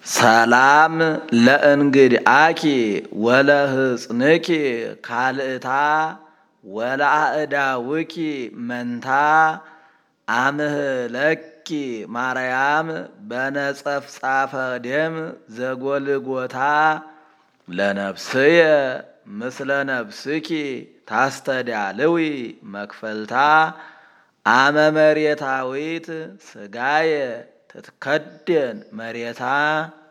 ሰላም ለእንግድአኪ ወለሕፅንኪ ካልእታ ወለአእዳውኪ መንታ አምህለኪ ማርያም በነጸፍጻፈ ደም ዘጐልጎታ ለነፍስየ ምስለ ነፍስኪ ታስተዳልዊ መክፈልታ አመ መሬታዊት ሥጋየ ትትከደን መሬታ